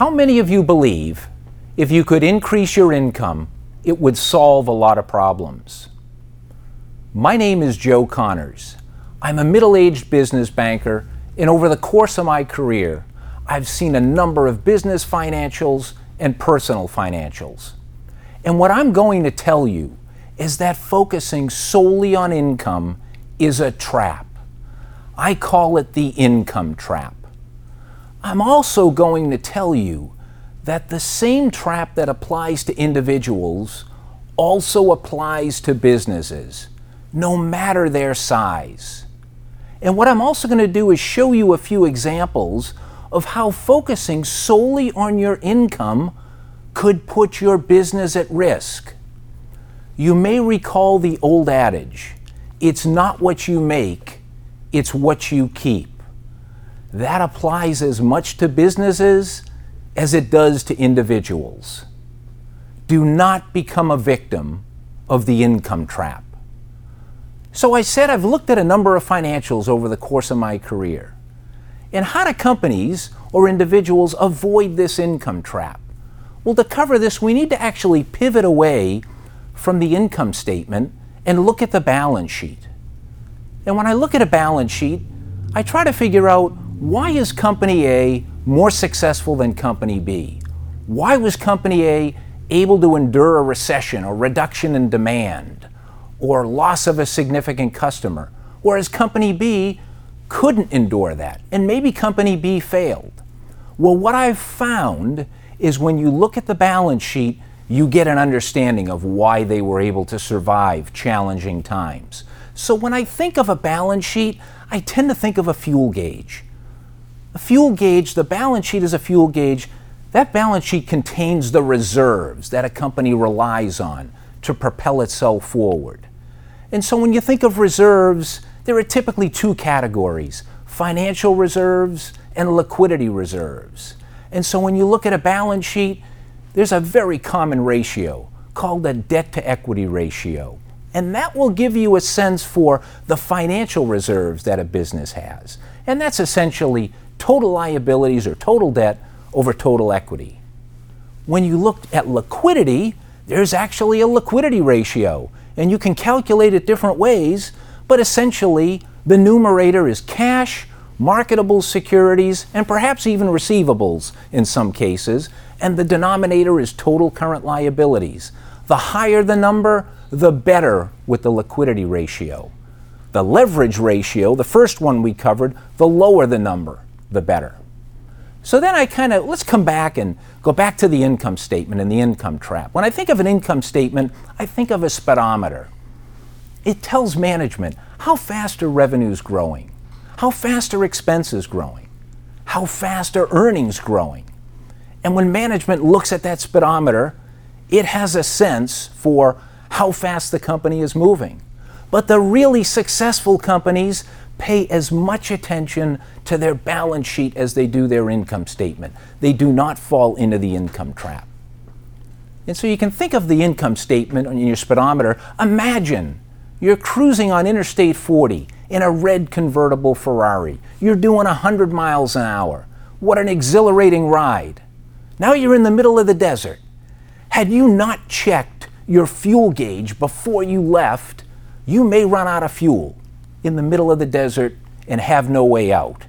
How many of you believe if you could increase your income, it would solve a lot of problems? My name is Joe Connors. I'm a middle-aged business banker, and over the course of my career, I've seen a number of business financials and personal financials. And what I'm going to tell you is that focusing solely on income is a trap. I call it the income trap. I'm also going to tell you that the same trap that applies to individuals also applies to businesses, no matter their size. And what I'm also going to do is show you a few examples of how focusing solely on your income could put your business at risk. You may recall the old adage, it's not what you make, it's what you keep. That applies as much to businesses as it does to individuals. Do not become a victim of the income trap. So I said I've looked at a number of financials over the course of my career. And how do companies or individuals avoid this income trap? Well, to cover this, we need to actually pivot away from the income statement and look at the balance sheet. And when I look at a balance sheet, I try to figure out, why is Company A more successful than Company B? Why was Company A able to endure a recession or reduction in demand or loss of a significant customer, whereas Company B couldn't endure that, and maybe Company B failed? Well, what I've found is when you look at the balance sheet, you get an understanding of why they were able to survive challenging times. So when I think of a balance sheet, I tend to think of a fuel gauge. A fuel gauge, the balance sheet is a fuel gauge. That balance sheet contains the reserves that a company relies on to propel itself forward. And so when you think of reserves, there are typically two categories, financial reserves and liquidity reserves. And so when you look at a balance sheet, there's a very common ratio called a debt-to-equity ratio. And that will give you a sense for the financial reserves that a business has. And that's essentially total liabilities or total debt over total equity. When you look at liquidity, there's actually a liquidity ratio. And you can calculate it different ways, but essentially the numerator is cash, marketable securities, and perhaps even receivables in some cases, and the denominator is total current liabilities. The higher the number, the better with the liquidity ratio. The leverage ratio, the first one we covered, the lower the number, the better. So then let's come back and go back to the income statement and the income trap. When I think of an income statement, I think of a speedometer. It tells management how fast are revenues growing, how fast are expenses growing, how fast are earnings growing. And when management looks at that speedometer, it has a sense for how fast the company is moving. But the really successful companies pay as much attention to their balance sheet as they do their income statement. They do not fall into the income trap. And so you can think of the income statement on your speedometer. Imagine you're cruising on Interstate 40 in a red convertible Ferrari. You're doing 100 miles an hour. What an exhilarating ride. Now you're in the middle of the desert. Had you not checked your fuel gauge before you left, you may run out of fuel in the middle of the desert and have no way out.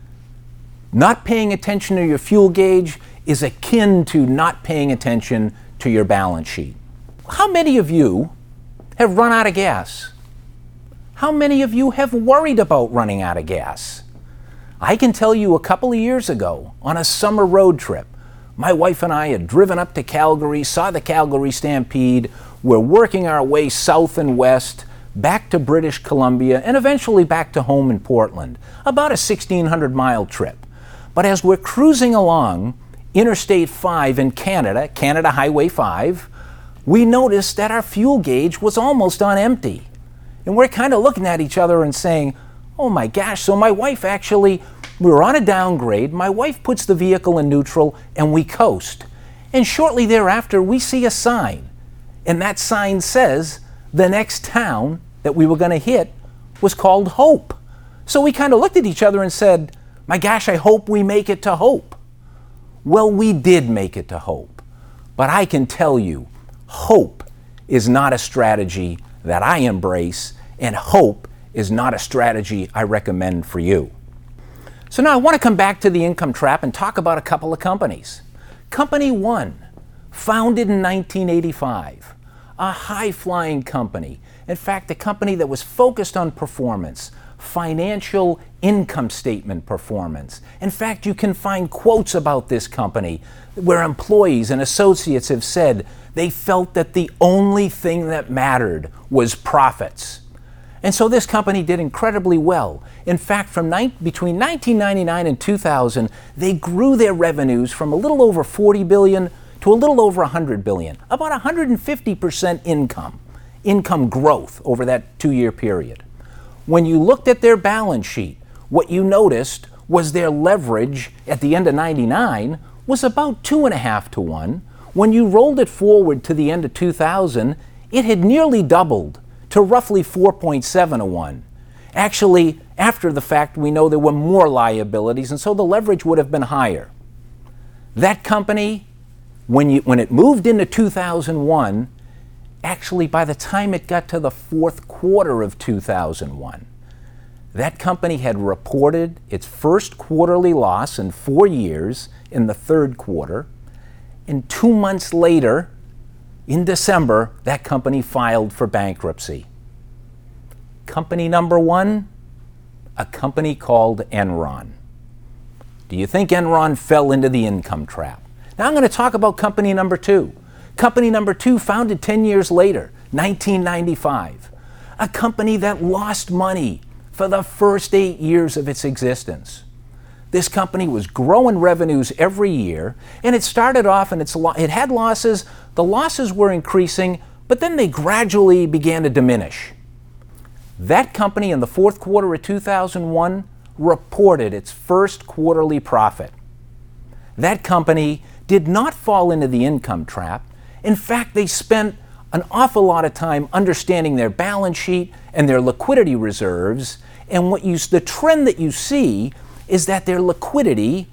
Not paying attention to your fuel gauge is akin to not paying attention to your balance sheet. How many of you have run out of gas? How many of you have worried about running out of gas? I can tell you a couple of years ago on a summer road trip, my wife and I had driven up to Calgary, saw the Calgary Stampede. We're working our way south and west, back to British Columbia, and eventually back to home in Portland. About a 1,600-mile trip. But as we're cruising along Interstate 5 in Canada, Canada Highway 5, we noticed that our fuel gauge was almost on empty. And we're kind of looking at each other and saying, oh my gosh, so my wife actually, we were on a downgrade, my wife puts the vehicle in neutral and we coast. And shortly thereafter, we see a sign. And that sign says the next town that we were going to hit was called Hope. So we kind of looked at each other and said, my gosh, I hope we make it to Hope. Well, we did make it to Hope. But I can tell you, hope is not a strategy that I embrace, and hope is not a strategy I recommend for you. So now I want to come back to the income trap and talk about a couple of companies. Company one, founded in 1985, a high-flying company. In fact, a company that was focused on performance, financial income statement performance. In fact, you can find quotes about this company where employees and associates have said they felt that the only thing that mattered was profits. And so this company did incredibly well. In fact, between 1999 and 2000, they grew their revenues from a little over $40 billion to a little over $100 billion, about 150% income growth over that 2-year period. When you looked at their balance sheet, what you noticed was their leverage at the end of 99 was about 2.5 to 1. When you rolled it forward to the end of 2000, it had nearly doubled to roughly 4.7 to 1. Actually, after the fact, we know there were more liabilities, and so the leverage would have been higher. That company, when it moved into 2001, actually by the time it got to the fourth quarter of 2001, that company had reported its first quarterly loss in 4 years in the third quarter, and 2 months later, in December, that company filed for bankruptcy. Company number one, a company called Enron. Do you think Enron fell into the income trap? Now I'm going to talk about company number two. Company number two, founded 10 years later, 1995. A company that lost money for the first 8 years of its existence. This company was growing revenues every year, and it started off and it had losses. The losses were increasing, but then they gradually began to diminish. That company in the fourth quarter of 2001 reported its first quarterly profit. That company did not fall into the income trap. In fact, they spent an awful lot of time understanding their balance sheet and their liquidity reserves, and the trend that you see is that their liquidity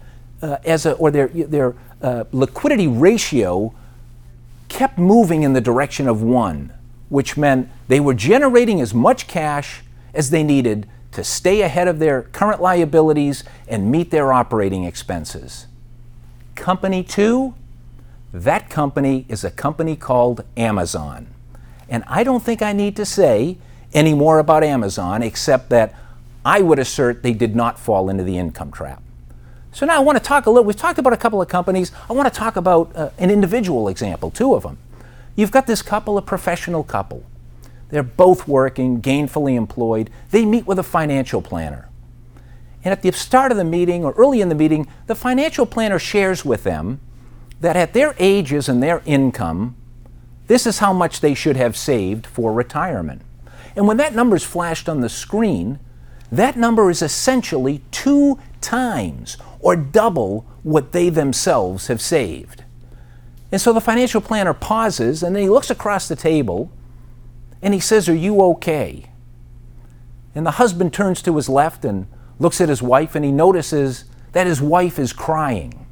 their liquidity ratio kept moving in the direction of 1, which meant they were generating as much cash as they needed to stay ahead of their current liabilities and meet their operating expenses. Company two, that company is a company called Amazon. And I don't think I need to say any more about Amazon except that I would assert they did not fall into the income trap. So now I want to talk a little, we've talked about a couple of companies. I want to talk about an individual example, 2 of them. You've got this couple, a professional couple. They're both working, gainfully employed. They meet with a financial planner. And at the start of the meeting or early in the meeting, the financial planner shares with them that at their ages and their income, this is how much they should have saved for retirement. And when that number is flashed on the screen, that number is essentially 2 times or double what they themselves have saved. And so the financial planner pauses and then he looks across the table and he says, "Are you okay?" And the husband turns to his left and looks at his wife and he notices that his wife is crying.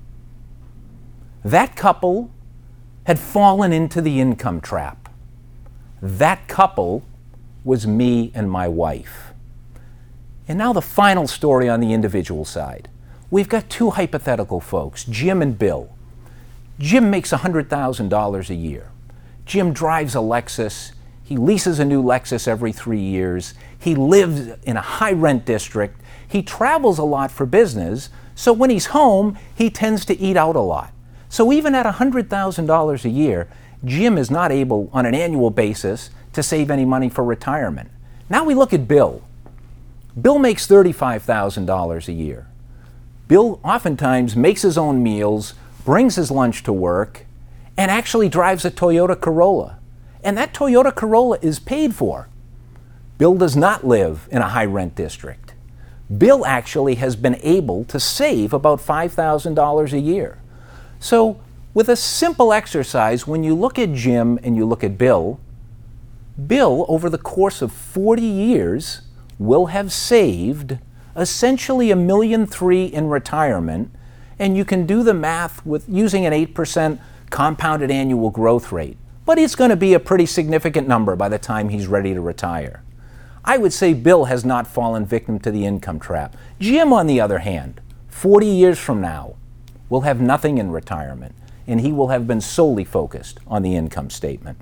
That couple had fallen into the income trap. That couple was me and my wife. And now the final story on the individual side. We've got 2 hypothetical folks, Jim and Bill. Jim makes $100,000 a year. Jim drives a Lexus. He leases a new Lexus every 3 years. He lives in a high rent district. He travels a lot for business, so when he's home, he tends to eat out a lot. So even at $100,000 a year, Jim is not able, on an annual basis, to save any money for retirement. Now we look at Bill. Bill makes $35,000 a year. Bill oftentimes makes his own meals, brings his lunch to work, and actually drives a Toyota Corolla. And that Toyota Corolla is paid for. Bill does not live in a high rent district. Bill actually has been able to save about $5,000 a year. So with a simple exercise, when you look at Jim and you look at Bill, Bill, over the course of 40 years, will have saved essentially $1.3 million in retirement, and you can do the math with using an 8% compounded annual growth rate. But it's going to be a pretty significant number by the time he's ready to retire. I would say Bill has not fallen victim to the income trap. Jim, on the other hand, 40 years from now, will have nothing in retirement, and he will have been solely focused on the income statement.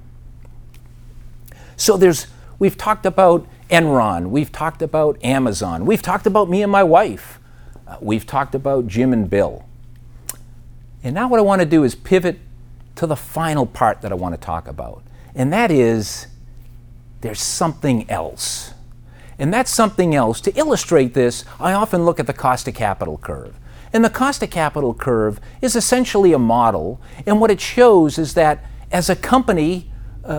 So we've talked about Enron, we've talked about Amazon, we've talked about me and my wife, we've talked about Jim and Bill. And now what I want to do is pivot to the final part that I want to talk about, and that is there's something else. And that something else, to illustrate this, I often look at the cost of capital curve. And the cost of capital curve is essentially a model, and what it shows is that as a company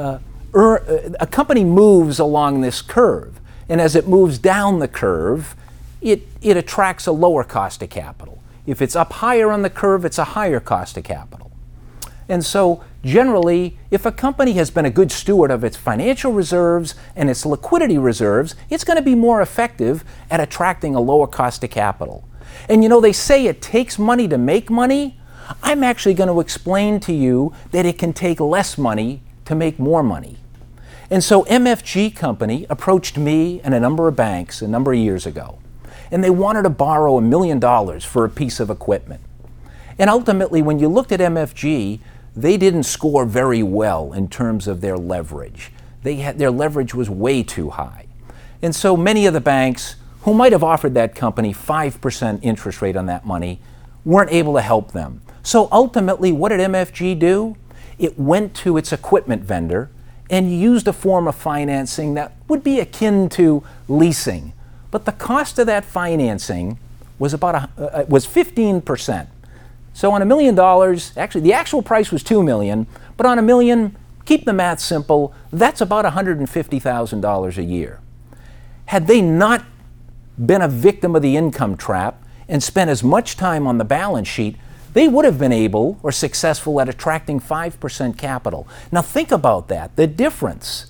moves along this curve, and as it moves down the curve, it attracts a lower cost of capital. If it's up higher on the curve, it's a higher cost of capital. And so generally, if a company has been a good steward of its financial reserves and its liquidity reserves, it's going to be more effective at attracting a lower cost of capital. And you know, they say it takes money to make money. I'm actually going to explain to you that it can take less money to make more money. And so MFG Company approached me and a number of banks a number of years ago, and they wanted to borrow $1 million for a piece of equipment. And ultimately, when you looked at MFG, they didn't score very well in terms of their leverage. Their leverage was way too high. And so many of the banks who might have offered that company 5% interest rate on that money weren't able to help them. So ultimately, what did MFG do? It went to its equipment vendor and used a form of financing that would be akin to leasing. But the cost of that financing was was 15%. So on $1 million, actually the actual price was $2 million, but on $1 million, keep the math simple, that's about $150,000 a year. Had they not been a victim of the income trap and spent as much time on the balance sheet, they would have been able or successful at attracting 5% capital. Now think about that, the difference,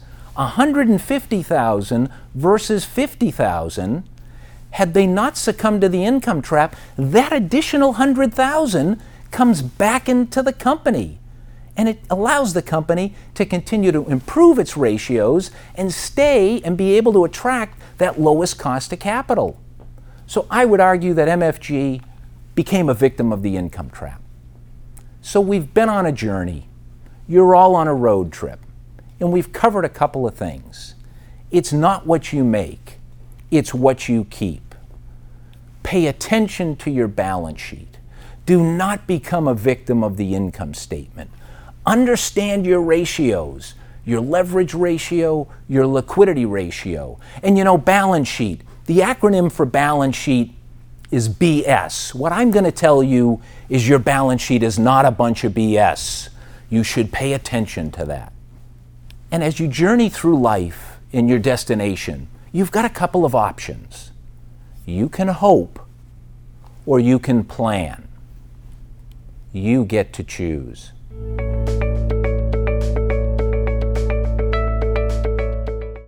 $150,000 versus $50,000. Had they not succumbed to the income trap, that additional $100,000 comes back into the company. And it allows the company to continue to improve its ratios and stay and be able to attract that lowest cost of capital. So I would argue that MFG became a victim of the income trap. So we've been on a journey. You're all on a road trip. And we've covered a couple of things. It's not what you make. It's what you keep. Pay attention to your balance sheet. Do not become a victim of the income statement. Understand your ratios, your leverage ratio, your liquidity ratio. And you know, balance sheet, the acronym for balance sheet is BS. What I'm going to tell you is your balance sheet is not a bunch of BS. You should pay attention to that. And as you journey through life in your destination, you've got a couple of options. You can hope or you can plan. You get to choose.